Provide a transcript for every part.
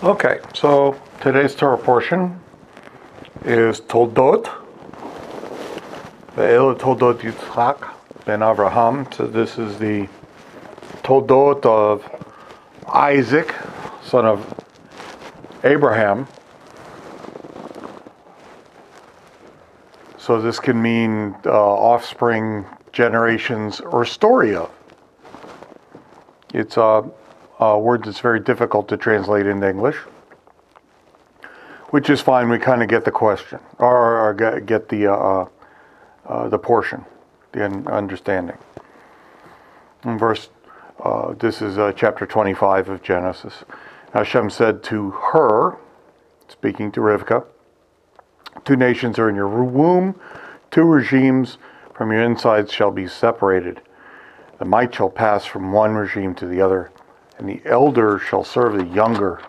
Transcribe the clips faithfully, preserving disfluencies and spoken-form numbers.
Okay, so today's Torah portion is Toldot, Ve'el Toldot Yitzchak ben Avraham. So this is the Toldot of Isaac, son of Abraham. So this can mean uh, offspring, generations, or story of. It's a, a word that's very difficult to translate into English, which is fine. We kind of get the question, or, or get, get the uh, uh, the portion, the understanding. In verse, uh, this is uh, chapter twenty-five of Genesis. Hashem said to her, speaking to Rivka, two nations are in your womb, two regimes from your insides shall be separated. The might shall pass from one regime to the other, and the elder shall serve the younger.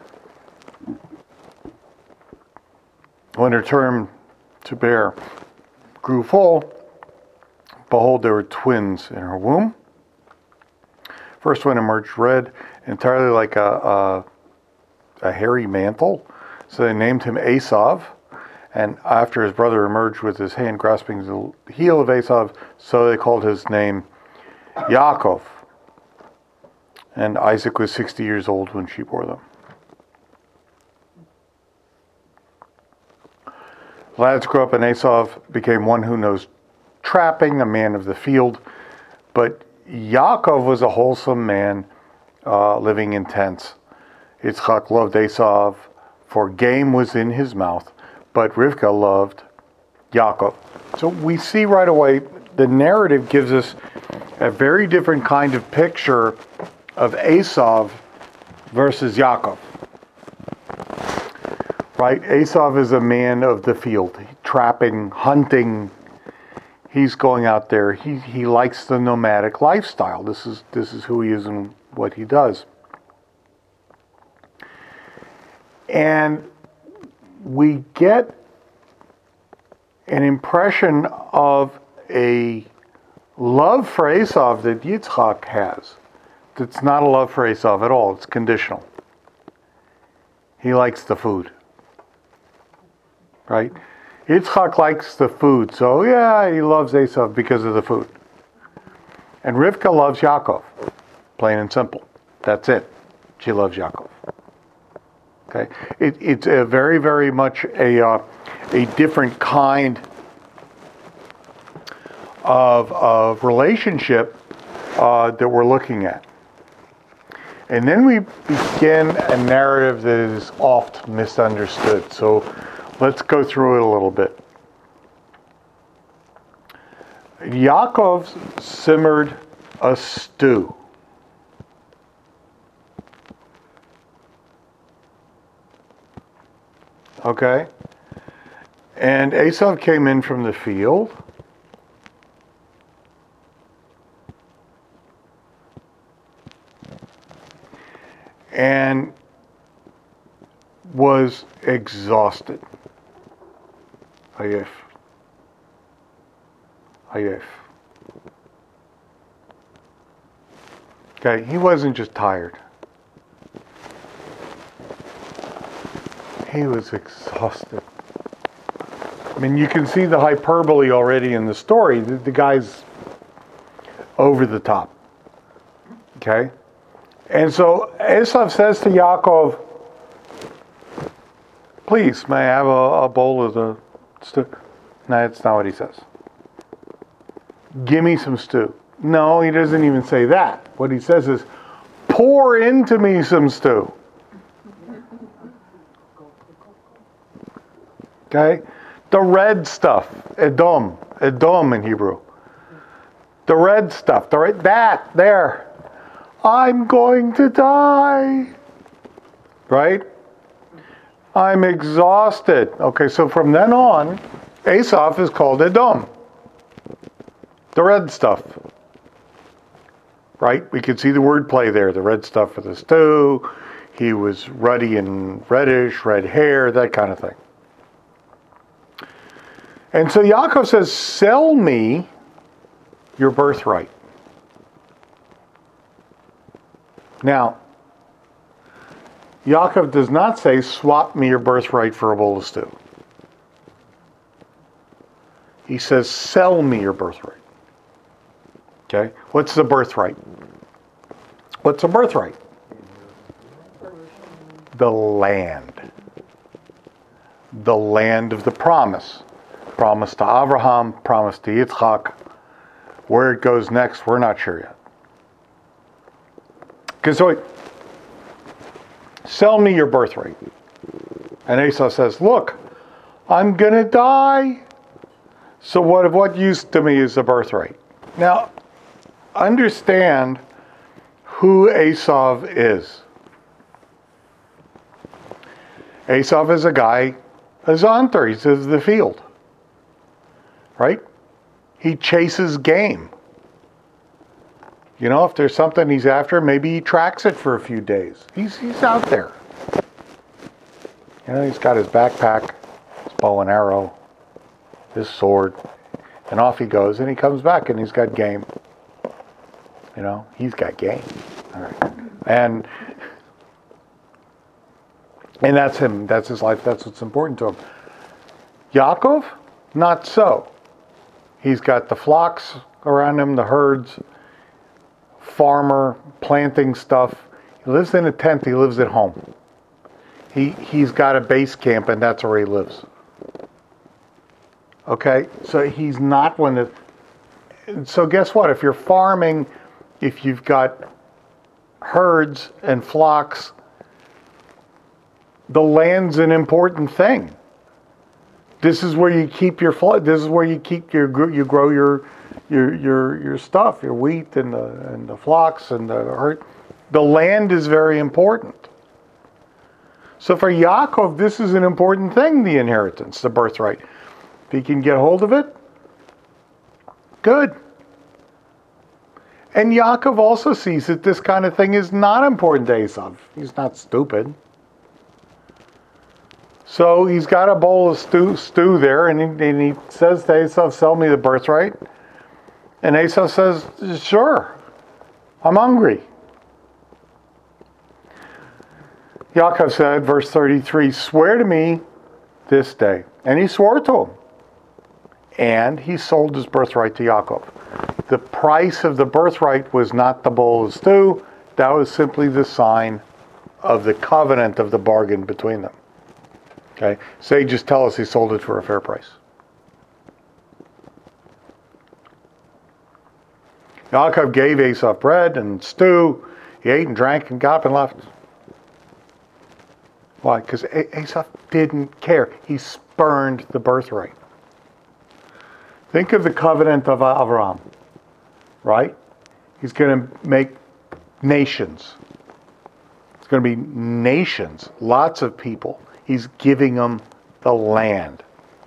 When her term to bear grew full, behold, there were twins in her womb. First one emerged red, entirely like a, a, a hairy mantle. So they named him Esav. And after his brother emerged with his hand grasping the heel of Esav, so they called his name Yaakov. And Isaac was sixty years old when she bore them. Lads grew up, and Esav became one who knows trapping, a man of the field. But Yaakov was a wholesome man, uh, living in tents. Yitzchak loved Esav, for game was in his mouth, but Rivka loved Yaakov. So we see right away, the narrative gives us a very different kind of picture of Esav versus Yaakov. Right? Esav is a man of the field, trapping, hunting. He's going out there. He he likes the nomadic lifestyle. This is this is who he is and what he does. And we get an impression of a love for Esav that Yitzchak has. It's not a love for Esav at all. It's conditional. He likes the food. Right? Yitzchak likes the food. So yeah, he loves Esav because of the food. And Rivka loves Yaakov. Plain and simple. That's it. She loves Yaakov. Okay? It, it's a very, very much a, uh, a different kind of, of relationship uh, that we're looking at. And then we begin a narrative that is oft misunderstood. So let's go through it a little bit. Yaakov simmered a stew. Okay? And Esav came in from the field. And was exhausted. Ayef. Ayef. Okay, he wasn't just tired. He was exhausted. I mean, you can see the hyperbole already in the story. The, the guy's over the top. Okay? And so Esav says to Yaakov, please, may I have a, a bowl of the stew? No, that's not what he says. Give me some stew. No, he doesn't even say that. What he says is, pour into me some stew. Okay? The red stuff. Edom. Edom in Hebrew. The red stuff. The red, that, there. I'm going to die. Right? I'm exhausted. Okay, so from then on, Esav is called Edom. The red stuff. Right? We can see the wordplay there. The red stuff for the stew. He was ruddy and reddish, red hair, that kind of thing. And so Yaakov says, sell me your birthright. Now, Yaakov does not say, swap me your birthright for a bowl of stew. He says, sell me your birthright. Okay? What's the birthright? What's a birthright? The land. The land of the promise. Promise to Abraham, promise to Yitzchak. Where it goes next, we're not sure yet. Because so, sell me your birthright. And Esau says, look, I'm going to die. So what of what use to me is the birthright? Now, understand who Esau is. Esau is a guy, a zonter. He's of the field. Right? He chases game. You know, if there's something he's after, maybe he tracks it for a few days. He's he's out there. You know, he's got his backpack, his bow and arrow, his sword, and off he goes, and he comes back and he's got game. You know, he's got game. All right. And and that's him. That's his life. That's what's important to him. Yaakov, not so. He's got the flocks around him, the herds, farmer, planting stuff. He lives in a tent. He lives at home. He, he's got a base camp, and that's where he lives. Okay? So he's not one that... So guess what? If you're farming, if you've got herds and flocks, the land's an important thing. This is where you keep your flood. This is where you keep your you grow your your your your stuff, your wheat and the and the flocks and the herd. The land is very important. So for Yaakov, this is an important thing: the inheritance, the birthright. If he can get hold of it, good. And Yaakov also sees that this kind of thing is not important to Esau. He's not stupid. So he's got a bowl of stew, stew there, and he, and he says to Esau, sell me the birthright. And Esau says, sure, I'm hungry. Yaakov said, verse thirty-three, swear to me this day. And he swore to him. And he sold his birthright to Yaakov. The price of the birthright was not the bowl of stew. That was simply the sign of the covenant of the bargain between them. Okay, sages tell us he sold it for a fair price. Yaakov gave Esau bread and stew. He ate and drank and got up and left. Why? Because Esau didn't care. He spurned the birthright. Think of the covenant of Abraham, right? He's going to make nations. It's going to be nations, lots of people. He's giving them the land.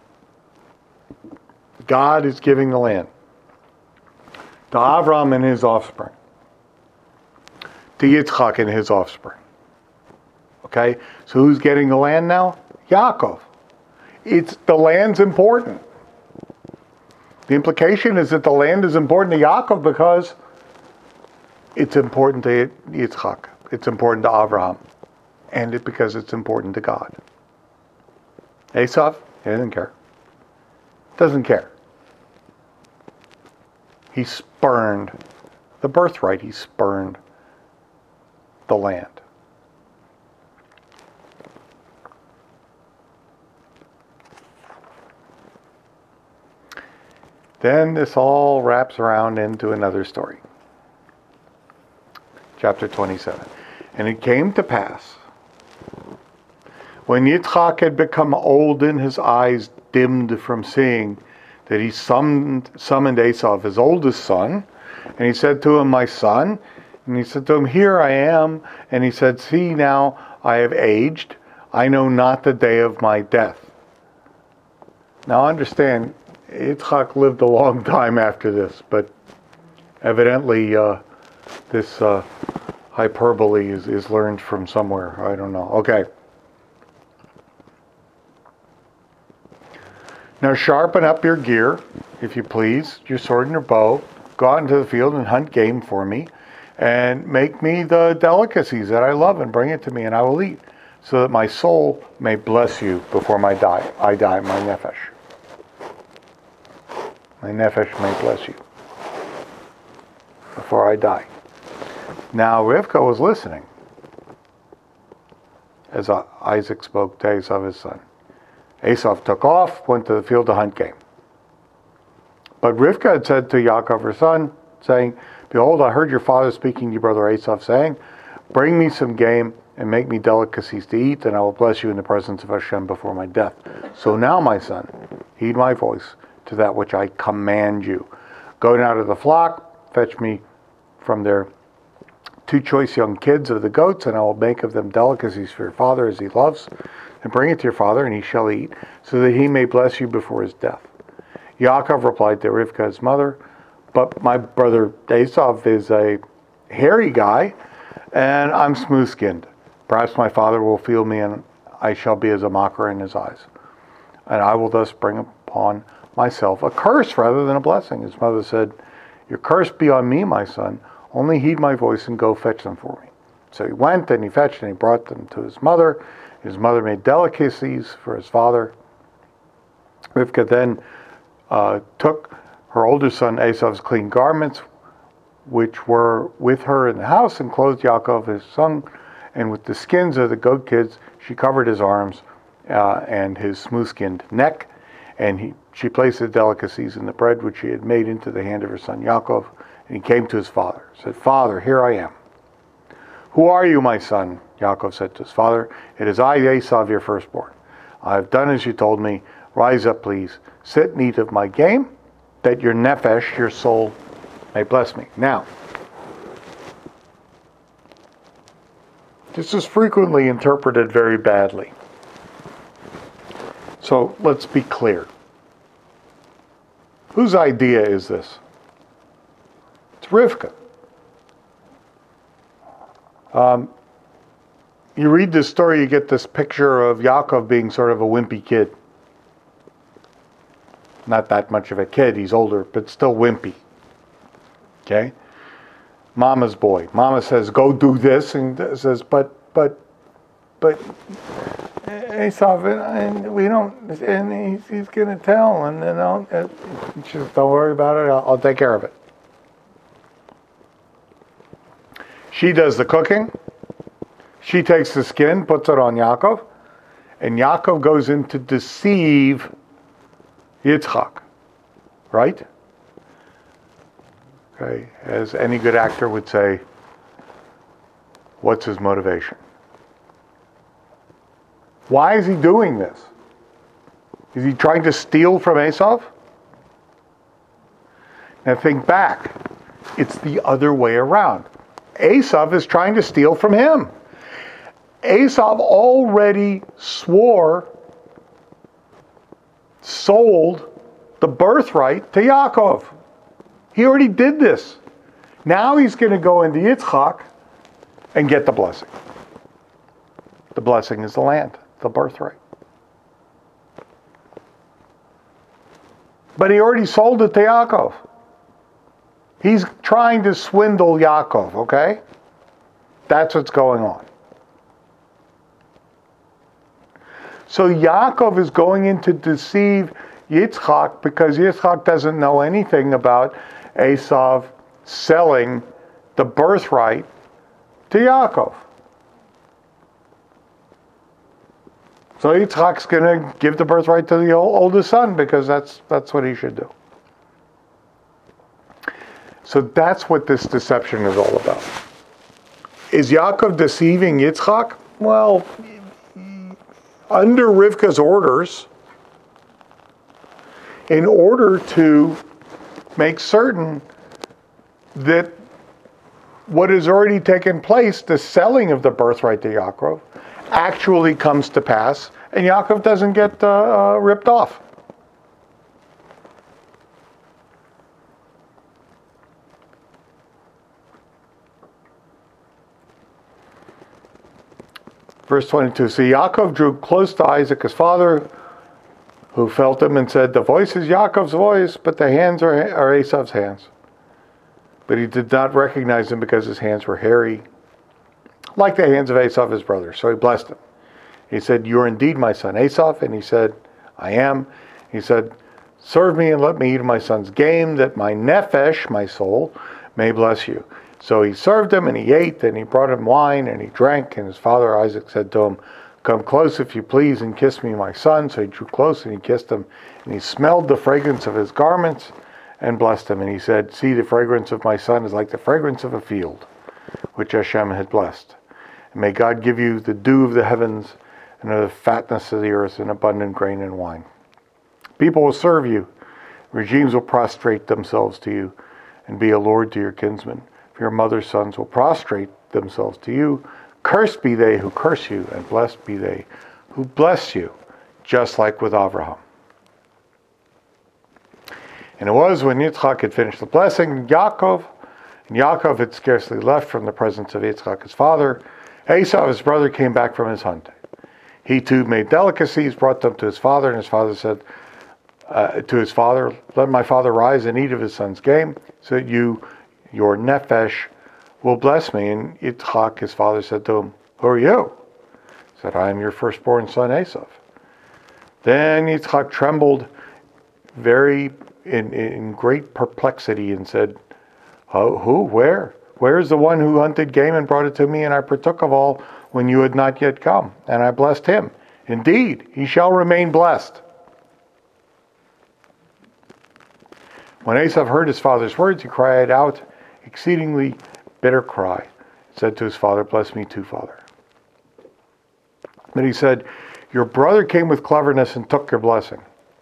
God is giving the land to Avram and his offspring, to Yitzchak and his offspring. Okay, so who's getting the land now? Yaakov. It's the land's important. The implication is that the land is important to Yaakov because it's important to Yitzchak. It's important to Abraham. And it because it's important to God. Esau, he doesn't care. Doesn't care. He spurned the birthright. He spurned the land. Then this all wraps around into another story. Chapter twenty-seven. And it came to pass, when Yitzchak had become old and his eyes dimmed from seeing, that he summoned, summoned Esau, his oldest son, and he said to him, my son, and he said to him, here I am, and he said, see now, I have aged, I know not the day of my death. Now understand, Yitzchak lived a long time after this, but evidently uh, this uh, hyperbole is, is learned from somewhere. I don't know. Okay. Now sharpen up your gear, if you please, your sword and your bow. Go out into the field and hunt game for me. and make me the delicacies that I love and bring it to me and I will eat, so that my soul may bless you before my die. I die, my nefesh. My nefesh may bless you before I die. Now Rivka was listening as Isaac spoke to Esav his son. Esav took off, went to the field to hunt game. But Rivka had said to Yaakov her son, saying, Behold, I heard your father speaking to your brother Esav, saying, Bring me some game and make me delicacies to eat, and I will bless you in the presence of Hashem before my death. So now, my son, heed my voice to that which I command you. Go down to the flock, fetch me from there two choice young kids of the goats, and I will make of them delicacies for your father as he loves, and bring it to your father, and he shall eat, so that he may bless you before his death. Yaakov replied to Rivka, his mother, But my brother Esav is a hairy guy, and I'm smooth-skinned. Perhaps my father will feel me, and I shall be as a mocker in his eyes. And I will thus bring upon myself a curse rather than a blessing. His mother said, Your curse be on me, my son. Only heed my voice and go fetch them for me. So he went and he fetched and he brought them to his mother. His mother made delicacies for his father. Rivka then uh, took her older son Esav's clean garments, which were with her in the house, and clothed Yaakov his son. And with the skins of the goat kids, she covered his arms uh, and his smooth-skinned neck. And he, she placed the delicacies in the bread which she had made into the hand of her son Yaakov. And he came to his father, said, Father, here I am. Who are you, my son? Yaakov said to his father, It is I, Esav, your firstborn. I have done as you told me. Rise up, please. Sit and eat of my game, that your nefesh, your soul, may bless me. Now, this is frequently interpreted very badly. So let's be clear. Whose idea is this? It's Rivka. Um, you read this story, you get this picture of Yaakov being sort of a wimpy kid. Not that much of a kid, he's older, but still wimpy. Okay? Mama's boy. Mama says, go do this, and says, but, but, but, Esav, and we don't, and he's, he's going to tell, and then I'll, and she says, don't worry about it, I'll, I'll take care of it. She does the cooking. She takes the skin, puts it on Yaakov, and Yaakov goes in to deceive Yitzchak, right? Okay, as any good actor would say, what's his motivation? Why is he doing this? Is he trying to steal from Esav? Now think back. It's the other way around. Esav is trying to steal from him. Esav already swore, sold the birthright to Yaakov. He already did this. Now he's going to go into Yitzchak and get the blessing. The blessing is the land, the birthright. But he already sold it to Yaakov. He's trying to swindle Yaakov, okay? That's what's going on. So Yaakov is going in to deceive Yitzchak because Yitzchak doesn't know anything about Esav selling the birthright to Yaakov. So Yitzchak's going to give the birthright to the oldest son because that's that's what he should do. So that's what this deception is all about. Is Yaakov deceiving Yitzchak? Well, under Rivka's orders, in order to make certain that what has already taken place, the selling of the birthright to Yaakov, actually comes to pass, and Yaakov doesn't get uh, uh, ripped off. Verse twenty-two, so Yaakov drew close to Isaac his father, who felt him and said, the voice is Yaakov's voice, but the hands are, are Esav's hands. But he did not recognize him because his hands were hairy, like the hands of Esau, his brother. So he blessed him. He said, "You are indeed my son Esau." And he said, "I am." He said, "Serve me and let me eat of my son's game, that my nephesh, my soul, may bless you." So he served him, and he ate, and he brought him wine, and he drank. And his father Isaac said to him, "Come close, if you please, and kiss me, my son." So he drew close, and he kissed him. And he smelled the fragrance of his garments, and blessed him. And he said, "See, the fragrance of my son is like the fragrance of a field, which Hashem had blessed. And may God give you the dew of the heavens, and of the fatness of the earth, and abundant grain and wine. People will serve you. Regimes will prostrate themselves to you, and be a lord to your kinsmen. For your mother's sons will prostrate themselves to you. Cursed be they who curse you, and blessed be they who bless you," just like with Abraham. And it was when Yitzchak had finished the blessing, Yaakov, and Yaakov had scarcely left from the presence of Yitzchak his father, Esau his brother came back from his hunt. He too made delicacies, brought them to his father, and his father said uh, to his father, "Let my father rise and eat of his son's game, so that you, your nephesh, will bless me." And Yitzchak his father said to him, "Who are you?" He said, "I am your firstborn son Esau." Then Yitzchak trembled very in, in great perplexity and said, "Oh, who? Where? Where is the one who hunted game and brought it to me, and I partook of all when you had not yet come, and I blessed him? Indeed, he shall remain blessed." When Esau heard his father's words, he cried out exceedingly bitter cry, said to his father, "Bless me too, father." But he said, "Your brother came with cleverness and took your blessing."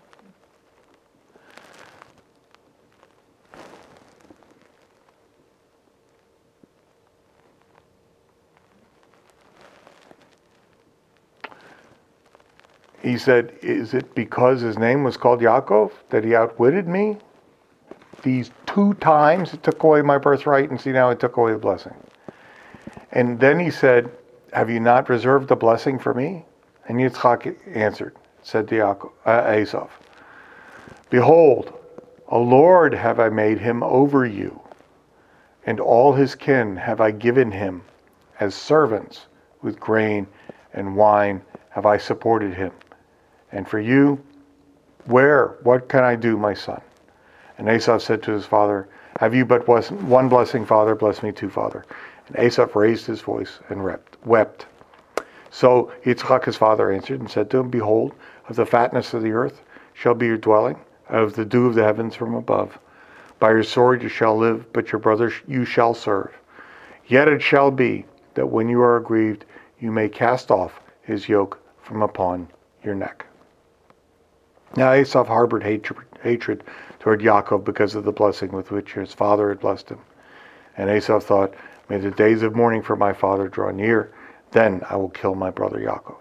He said, "Is it because his name was called Yaakov that he outwitted me? These two times it took away my birthright, and see now it took away the blessing." And then he said, "Have you not reserved the blessing for me?" And Yitzchak answered, said to Yaakov, uh, Esau, "Behold, a lord have I made him over you, and all his kin have I given him as servants. With grain and wine have I supported him. And for you, where, what can I do, my son?" And Esau said to his father, "Have you but one blessing, father? Bless me too, father." And Esau raised his voice and wept. So Yitzchak his father answered and said to him, "Behold, of the fatness of the earth shall be your dwelling, of the dew of the heavens from above. By your sword you shall live, but your brother you shall serve. Yet it shall be that when you are aggrieved, you may cast off his yoke from upon your neck." Now Esau harbored hatred, hatred toward Yaakov because of the blessing with which his father had blessed him. And Esau thought, "May the days of mourning for my father draw near, then I will kill my brother Yaakov."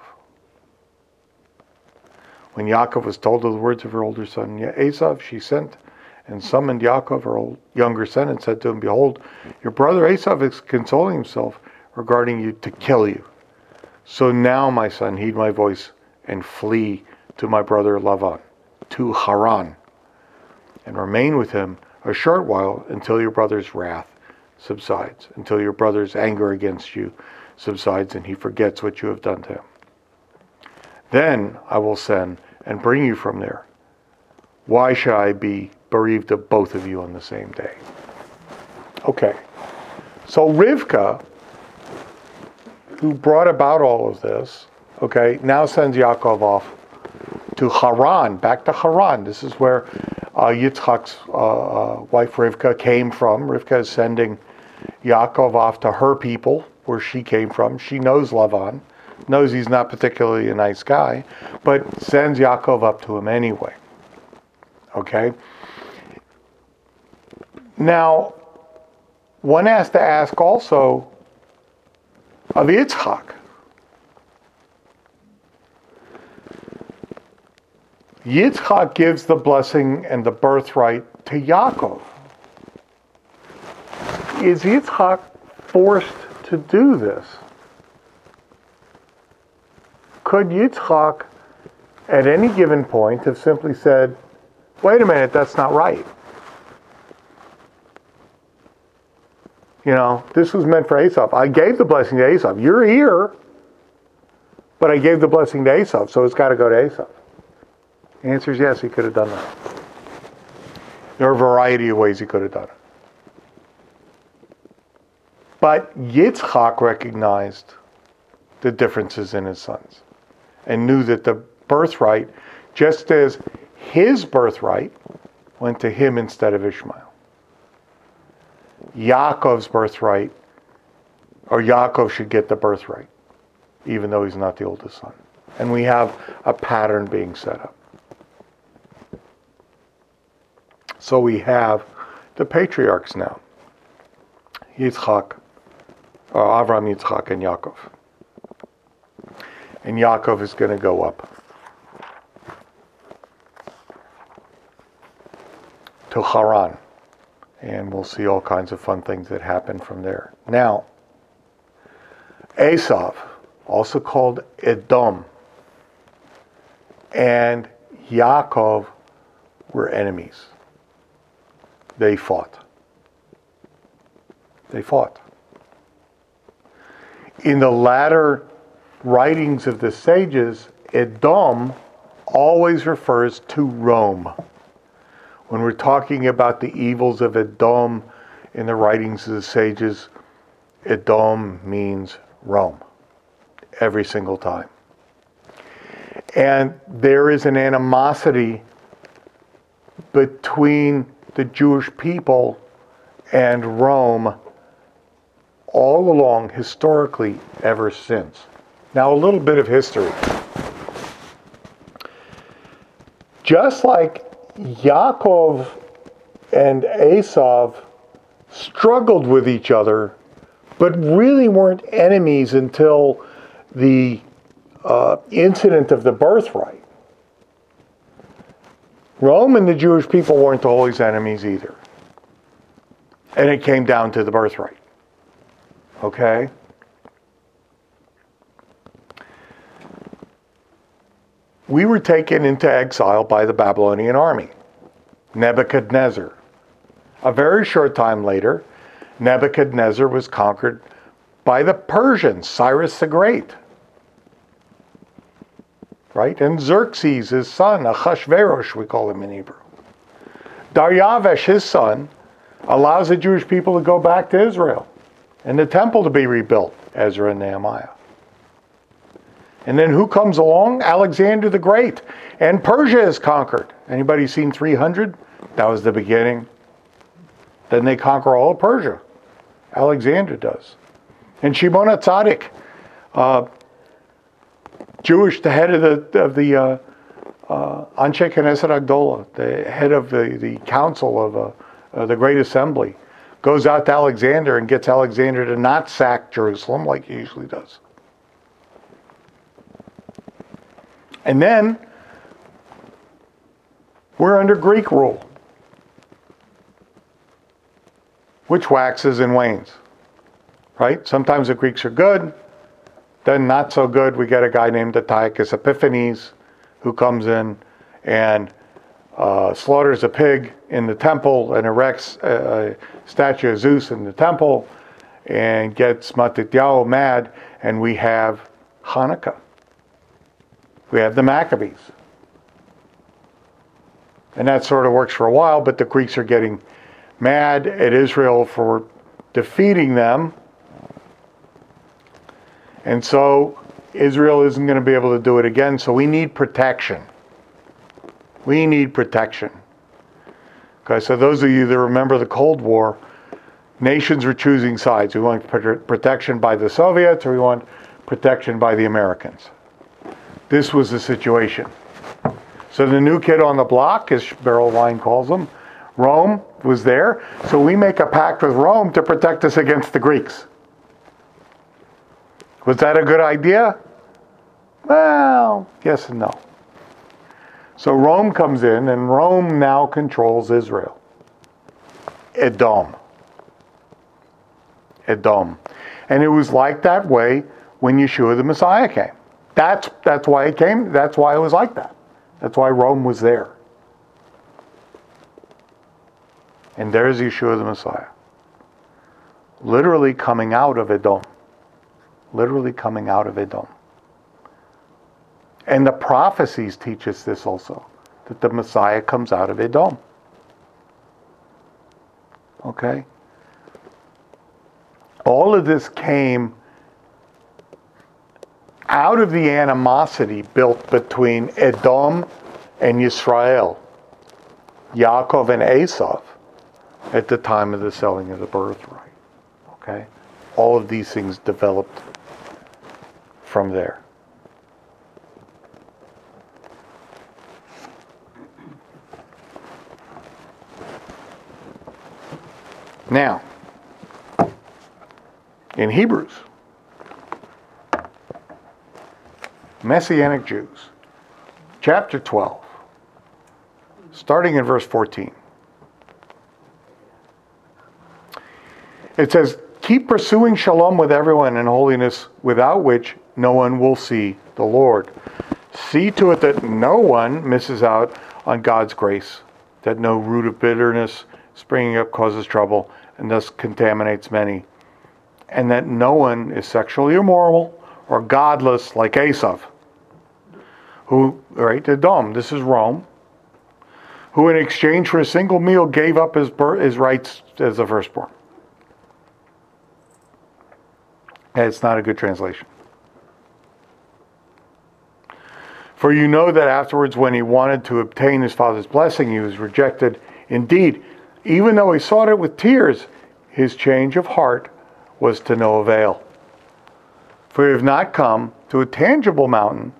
When Yaakov was told of the words of her older son Esau, she sent and summoned Yaakov, her old, younger son, and said to him, "Behold, your brother Esau is consoling himself regarding you to kill you. So now, my son, heed my voice and flee to my brother Lavan, to Haran, and remain with him a short while until your brother's wrath subsides, until your brother's anger against you subsides and he forgets what you have done to him. Then I will send and bring you from there. Why should I be bereaved of both of you on the same day?" Okay, so Rivka, who brought about all of this, okay, now sends Yaakov off to Haran, back to Haran. This is where uh, Yitzchak's uh, uh, wife Rivka came from. Rivka is sending Yaakov off to her people, where she came from. She knows Lavan, knows he's not particularly a nice guy, but sends Yaakov up to him anyway. Okay? Now, one has to ask also of Yitzchak. Yitzchak gives the blessing and the birthright to Yaakov. Is Yitzchak forced to do this? Could Yitzchak, at any given point, have simply said, "Wait a minute, that's not right"? You know, this was meant for Esau. I gave the blessing to Esau. You're here, but I gave the blessing to Esau, so it's got to go to Esau. The answer is yes, he could have done that. There are a variety of ways he could have done it. But Yitzchak recognized the differences in his sons and knew that the birthright, just as his birthright went to him instead of Ishmael, Yaakov's birthright, or Yaakov should get the birthright, even though he's not the oldest son. And we have a pattern being set up. So we have the patriarchs now. Yitzchak, or Avram, Yitzchak, and Yaakov. And Yaakov is going to go up to Haran. And we'll see all kinds of fun things that happen from there. Now, Esav, also called Edom, and Yaakov were enemies. They fought. They fought. In the latter writings of the sages, Edom always refers to Rome. When we're talking about the evils of Edom in the writings of the sages, Edom means Rome every single time. And there is an animosity between the Jewish people and Rome all along, historically, ever since. Now, a little bit of history. Just like Yaakov and Esav struggled with each other, but really weren't enemies until the uh, incident of the birthright. Rome and the Jewish people weren't always enemies either. And it came down to the birthright. Okay? We were taken into exile by the Babylonian army, Nebuchadnezzar. A very short time later, Nebuchadnezzar was conquered by the Persians, Cyrus the Great. Right? And Xerxes, his son, Achashverosh, we call him in Hebrew. Daryavesh, his son, allows the Jewish people to go back to Israel and the temple to be rebuilt, Ezra and Nehemiah. And then who comes along? Alexander the Great. And Persia is conquered. Anybody seen three hundred? That was the beginning. Then they conquer all of Persia. Alexander does. And Shimon HaTzadik, uh, Jewish, the head of the of the uh, uh, Anshe Knesset Agdola, the head of the, the council of uh, uh, the Great Assembly, goes out to Alexander and gets Alexander to not sack Jerusalem like he usually does. And then we're under Greek rule, which waxes and wanes, right? Sometimes the Greeks are good, then not so good. We get a guy named Antiochus Epiphanes who comes in and uh, slaughters a pig in the temple and erects a, a statue of Zeus in the temple and gets Matityahu mad, and we have Hanukkah. We have the Maccabees. And that sort of works for a while, but the Greeks are getting mad at Israel for defeating them. And so Israel isn't going to be able to do it again, so we need protection. We need protection. Okay, so those of you that remember the Cold War, nations were choosing sides. We want protection by the Soviets, or we want protection by the Americans. This was the situation. So the new kid on the block, as Beryl Wine calls them, Rome was there. So we make a pact with Rome to protect us against the Greeks. Was that a good idea? Well, yes and no. So Rome comes in, and Rome now controls Israel. Edom. Edom. And it was like that way when Yeshua the Messiah came. That's that's why it came. That's why it was like that. That's why Rome was there. And there's Yeshua the Messiah. literally coming out of Edom. Literally coming out of Edom. And the prophecies teach us this also, that the Messiah comes out of Edom. Okay? All of this came out of the animosity built between Edom and Yisrael, Yaakov and Esav, at the time of the selling of the birthright. Okay? All of these things developed from there. Now, in Hebrews, Messianic Jews, chapter twelve, starting in verse fourteen. It says, "Keep pursuing shalom with everyone and holiness, without which no one will see the Lord. See to it that no one misses out on God's grace, that no root of bitterness springing up causes trouble and thus contaminates many, and that no one is sexually immoral or godless like Esav, who, right, Edom, this is Rome, who in exchange for a single meal gave up his, birth, his rights as the firstborn." It's not a good translation. "For you know that afterwards, when he wanted to obtain his father's blessing, he was rejected. Indeed, even though he sought it with tears, his change of heart was to no avail. For we have not come to a tangible mountain,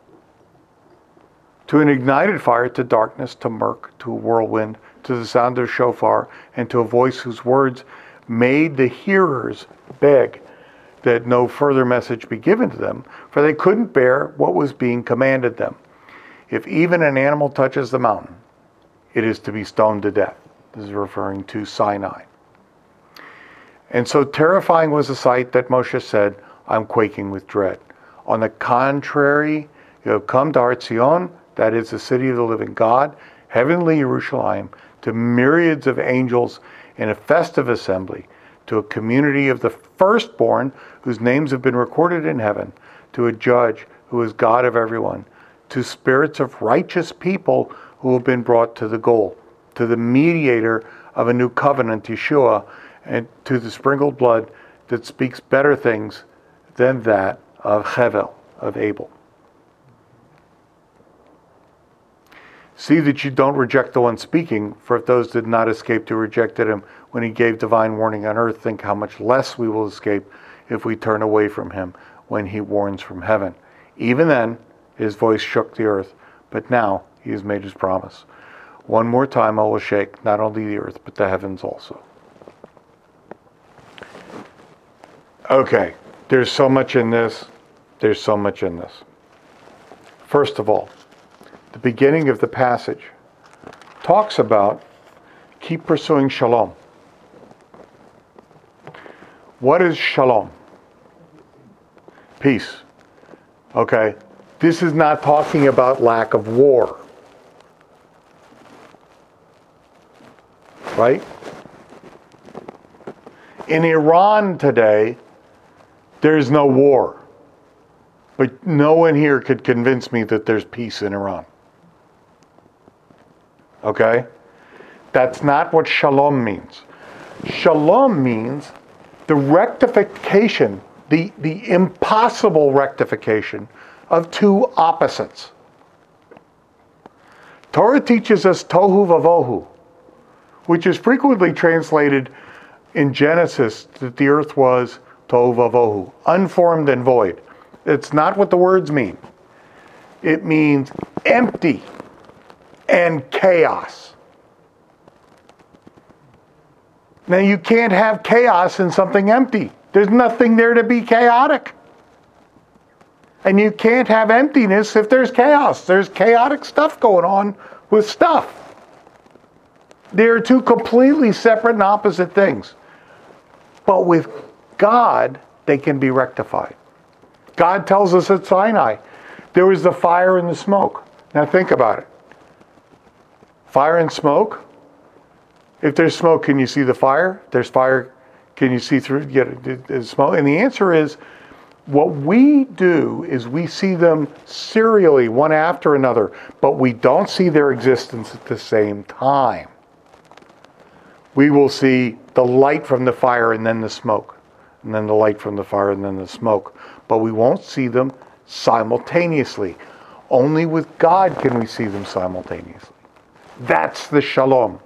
to an ignited fire, to darkness, to murk, to a whirlwind, to the sound of shofar, and to a voice whose words made the hearers beg that no further message be given to them, for they couldn't bear what was being commanded them. If even an animal touches the mountain, it is to be stoned to death." This is referring to Sinai. "And so terrifying was the sight that Moshe said, 'I'm quaking with dread.' On the contrary, you have come to Har Zion, that is the city of the living God, heavenly Jerusalem, to myriads of angels in a festive assembly, to a community of the firstborn whose names have been recorded in heaven, to a judge who is God of everyone, to spirits of righteous people who have been brought to the goal, to the mediator of a new covenant, Yeshua, and to the sprinkled blood that speaks better things than that of Hevel, of Abel. See that you don't reject the one speaking, for if those did not escape who rejected him when he gave divine warning on earth, think how much less we will escape if we turn away from him when he warns from heaven. Even then, his voice shook the earth, but now he has made his promise. One more time I will shake not only the earth, but the heavens also." Okay, there's so much in this. There's so much in this. First of all, the beginning of the passage talks about keep pursuing shalom. What is shalom? Peace. Okay, this is not talking about lack of war. Right? In Iran today, there's no war. But no one here could convince me that there's peace in Iran. Okay? That's not what shalom means. Shalom means the rectification, the, the impossible rectification of two opposites. Torah teaches us tohu vavohu, which is frequently translated in Genesis that the earth was tohu vavohu, unformed and void. It's not what the words mean. It means empty and chaos. Now you can't have chaos in something empty. There's nothing there to be chaotic. And you can't have emptiness if there's chaos. There's chaotic stuff going on with stuff. They're two completely separate and opposite things. But with God, they can be rectified. God tells us at Sinai, there was the fire and the smoke. Now think about it. Fire and smoke. If there's smoke, can you see the fire? If there's fire, Can you see through? Get it, it's small. And the answer is, what we do is we see them serially, one after another, but we don't see their existence at the same time. We will see the light from the fire and then the smoke, and then the light from the fire and then the smoke, but we won't see them simultaneously. Only with God can we see them simultaneously. That's the shalom.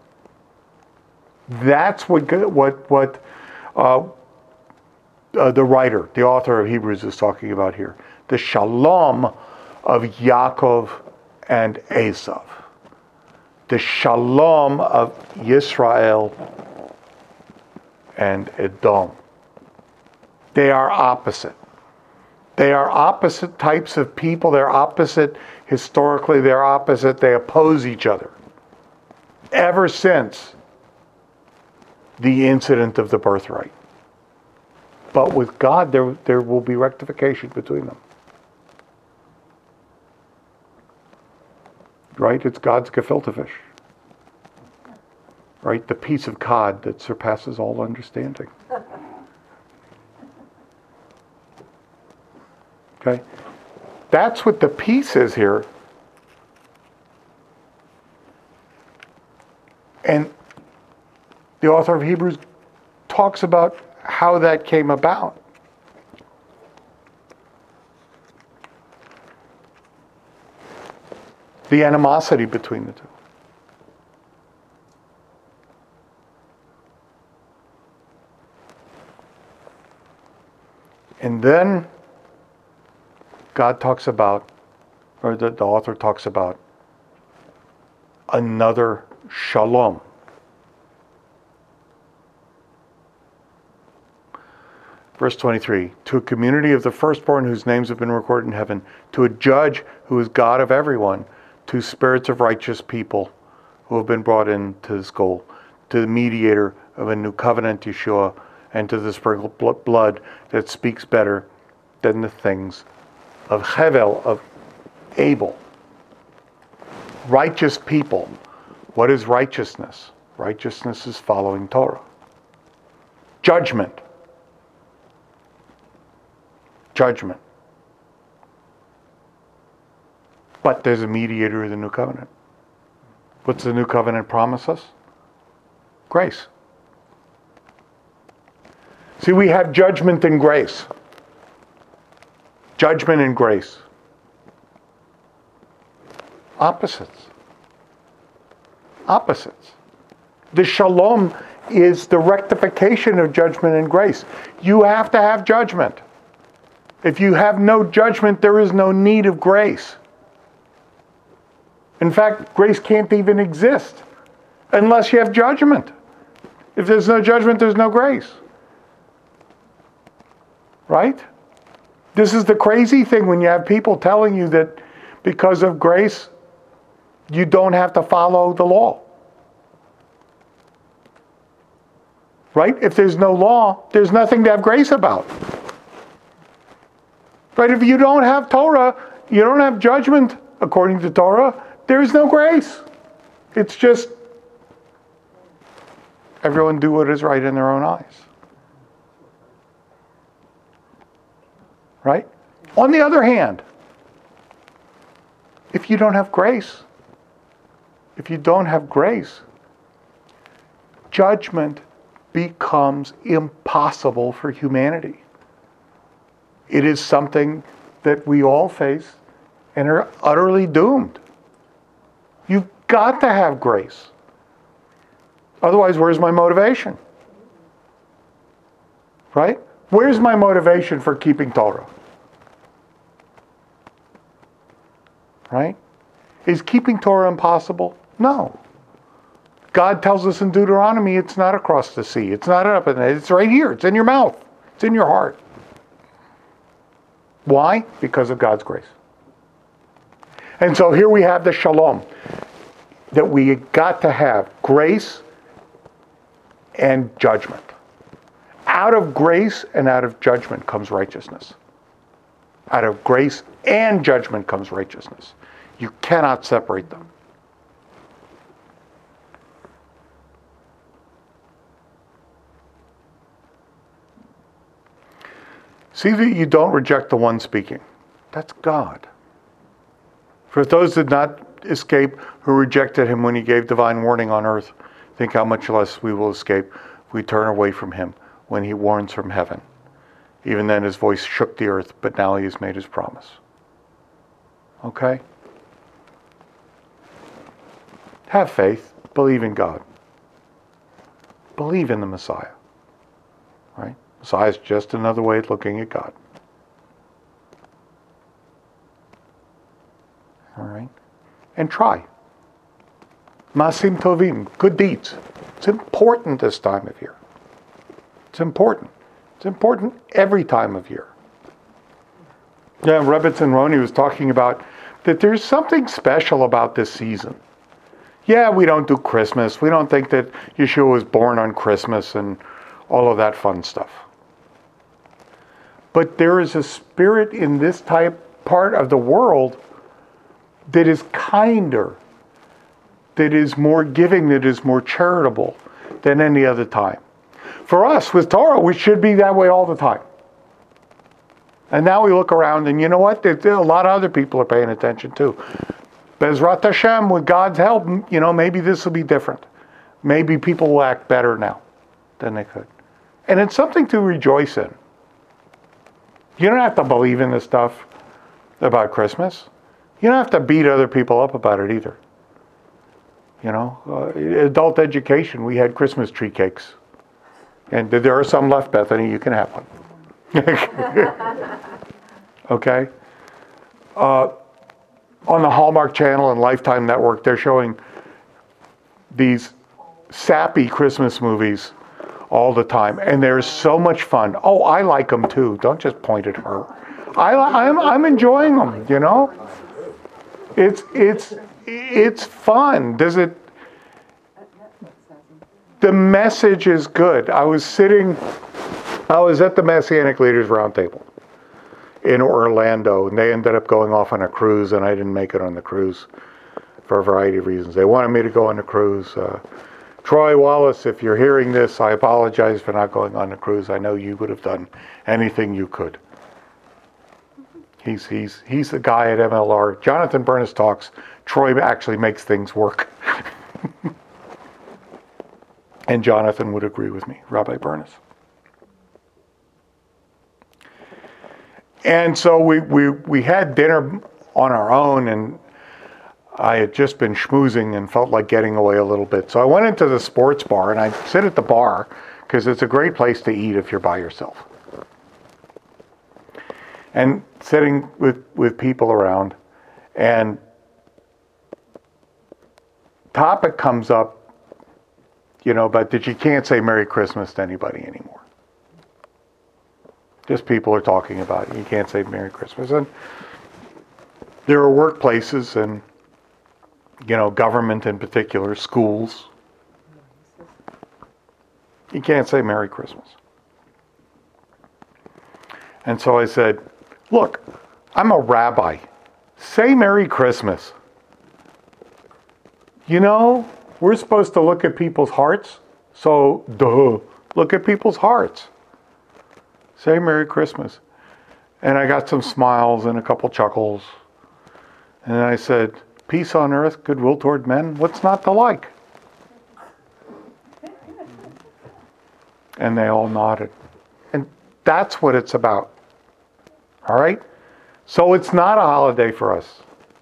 That's what what what uh, uh, the writer, the author of Hebrews, is talking about here. The shalom of Yaakov and Esav. The shalom of Yisrael and Edom. They are opposite. They are opposite types of people. They're opposite historically. They're opposite. They oppose each other. Ever since the incident of the birthright. But with God, there, there will be rectification between them. Right? It's God's gefilte fish. Right? The piece of cod that surpasses all understanding. Okay? That's what the peace is here. And the author of Hebrews talks about how that came about. The animosity between the two. And then God talks about, or the, the author talks about, another shalom. Verse twenty-three, to a community of the firstborn whose names have been recorded in heaven, to a judge who is God of everyone, to spirits of righteous people who have been brought into this goal, to the mediator of a new covenant, Yeshua, and to the sprinkled blood that speaks better than the things of Hevel, of Abel. Righteous people. What is righteousness? Righteousness is following Torah. Judgment. Judgment. But there's a mediator of the new covenant. What's the new covenant promise us? Grace. See, we have judgment and grace. Judgment and grace. Opposites. Opposites. The shalom is the rectification of judgment and grace. You have to have judgment. If you have no judgment, there is no need of grace. In fact, grace can't even exist unless you have judgment. If there's no judgment, there's no grace. Right? This is the crazy thing when you have people telling you that because of grace, you don't have to follow the law. Right? If there's no law, there's nothing to have grace about. Right? If you don't have Torah, you don't have judgment according to Torah, there is no grace. It's just everyone do what is right in their own eyes. Right? On the other hand, if you don't have grace, if you don't have grace, judgment becomes impossible for humanity. It is something that we all face and are utterly doomed. You've got to have grace. Otherwise, where's my motivation? Right? Where's my motivation for keeping Torah? Right? Is keeping Torah impossible? No. God tells us in Deuteronomy it's not across the sea. It's not up in it. It's right here. It's in your mouth. It's in your heart. Why? Because of God's grace. And so here we have the shalom. That we got to have grace and judgment. Out of grace and out of judgment comes righteousness. Out of grace and judgment comes righteousness. You cannot separate them. See that you don't reject the one speaking. That's God. For if those did not escape who rejected him when he gave divine warning on earth, think how much less we will escape if we turn away from him when he warns from heaven. Even then his voice shook the earth, but now he has made his promise. Okay? Have faith. Believe in God. Believe in the Messiah. Right? Messiah is just another way of looking at God. All right? And try. Masim tovim, good deeds. It's important this time of year. It's important. It's important every time of year. Yeah, Rebbetzin Roni was talking about that there's something special about this season. Yeah, we don't do Christmas. We don't think that Yeshua was born on Christmas and all of that fun stuff. But there is a spirit in this type part of the world that is kinder, that is more giving, that is more charitable than any other time. For us, with Torah, we should be that way all the time. And now we look around and you know what? There, there, a lot of other people are paying attention too. Bezrat Hashem, with God's help, you know, maybe this will be different. Maybe people will act better now than they could. And it's something to rejoice in. You don't have to believe in this stuff about Christmas. You don't have to beat other people up about it either. You know, uh, adult education, we had Christmas tree cakes. And there are some left, Bethany, you can have one. Okay? Uh, on the Hallmark Channel and Lifetime Network, they're showing these sappy Christmas movies all the time. And they're so much fun. Oh, I like them too. Don't just point at her. I, I'm, I'm enjoying them, you know? It's, it's, it's fun. Does it... The message is good. I was sitting, I was at the Messianic Leaders Roundtable in Orlando, and they ended up going off on a cruise, and I didn't make it on the cruise for a variety of reasons. They wanted me to go on the cruise. Uh, Troy Wallace, if you're hearing this, I apologize for not going on the cruise. I know you would have done anything you could. He's he's he's the guy at M L R. Jonathan Bernis talks. Troy actually makes things work. And Jonathan would agree with me, Rabbi Bernis. And so we, we, we had dinner on our own, and I had just been schmoozing and felt like getting away a little bit. So I went into the sports bar, and I sit at the bar because it's a great place to eat if you're by yourself. And sitting with, with people around, and topic comes up, you know, but that you can't say Merry Christmas to anybody anymore. Just people are talking about it. You can't say Merry Christmas. And there are workplaces and, you know, government in particular, schools. You can't say Merry Christmas. And so I said, look, I'm a rabbi. Say Merry Christmas. You know, we're supposed to look at people's hearts, so duh, look at people's hearts. Say Merry Christmas. And I got some smiles and a couple chuckles. And I said, peace on earth, goodwill toward men, what's not to like? And they all nodded. And that's what it's about. All right? So it's not a holiday for us.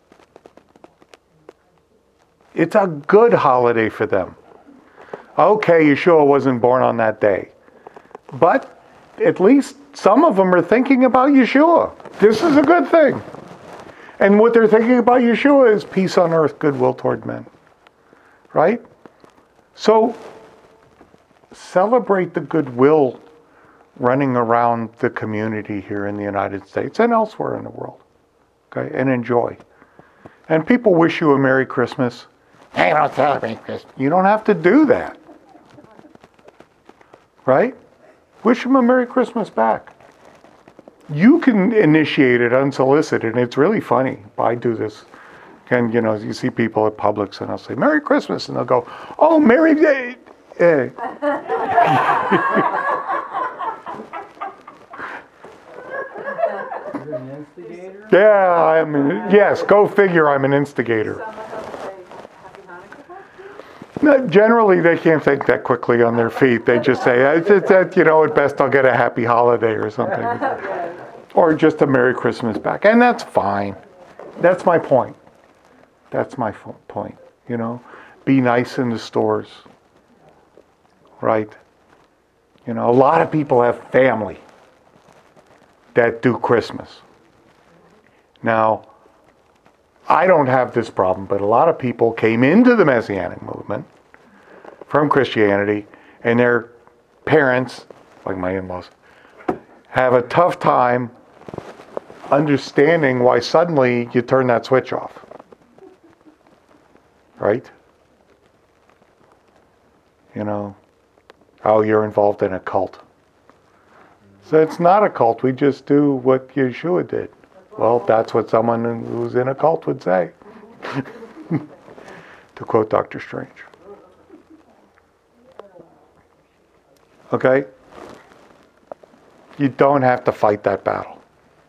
It's a good holiday for them. Okay, Yeshua wasn't born on that day. But at least some of them are thinking about Yeshua. This is a good thing. And what they're thinking about Yeshua is peace on earth, goodwill toward men. Right? So celebrate the goodwill running around the community here in the United States and elsewhere in the world. Okay? And enjoy. And people wish you a Merry Christmas. Hey, don't celebrate Christmas. You don't have to do that. Right? Wish them a Merry Christmas back. You can initiate it unsolicited, and it's really funny. I do this. And, you know, you see people at Publix, and I'll say, Merry Christmas, and they'll go, oh, Merry Day. Eh. You're an instigator? Yeah, I'm. Yes, go figure. I'm an instigator. Some of them say Happy Hanukkah party? No, generally, they can't think that quickly on their feet. They just say, "It's, it's that you know, at best, I'll get a happy holiday or something, or just a Merry Christmas back," and that's fine. That's my point. That's my f- point. You know, be nice in the stores, right? You know, a lot of people have family that do Christmas. Now, I don't have this problem, but a lot of people came into the Messianic movement from Christianity, and their parents, like my in-laws, have a tough time understanding why suddenly you turn that switch off. Right? You know, oh, you're involved in a cult. So it's not a cult. We just do what Yeshua did. Well, that's what someone who's in a cult would say. To quote Doctor Strange. Okay? You don't have to fight that battle.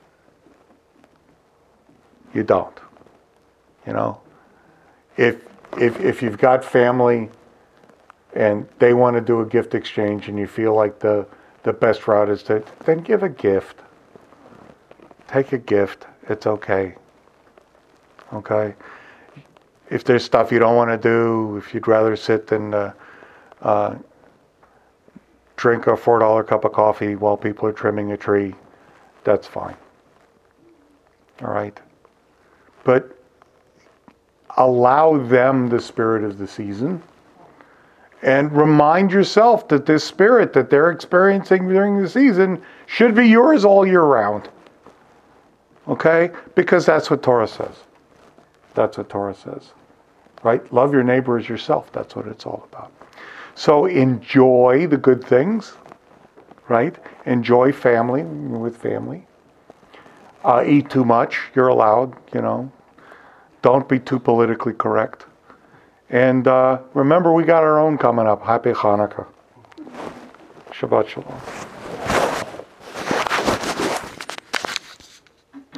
You don't. You know? If if if you've got family and they want to do a gift exchange and you feel like the the best route is to, then give a gift. Take a gift. It's okay. Okay? If there's stuff you don't want to do, if you'd rather sit and uh, uh, drink a four dollar cup of coffee while people are trimming a tree, that's fine. All right? But allow them the spirit of the season. And remind yourself that this spirit that they're experiencing during the season should be yours all year round. Okay? Because that's what Torah says. That's what Torah says. Right? Love your neighbor as yourself. That's what it's all about. So enjoy the good things. Right? Enjoy family with family. Uh, eat too much. You're allowed, you know. Don't be too politically correct. And uh, remember, we got our own coming up. Happy Hanukkah. Shabbat Shalom.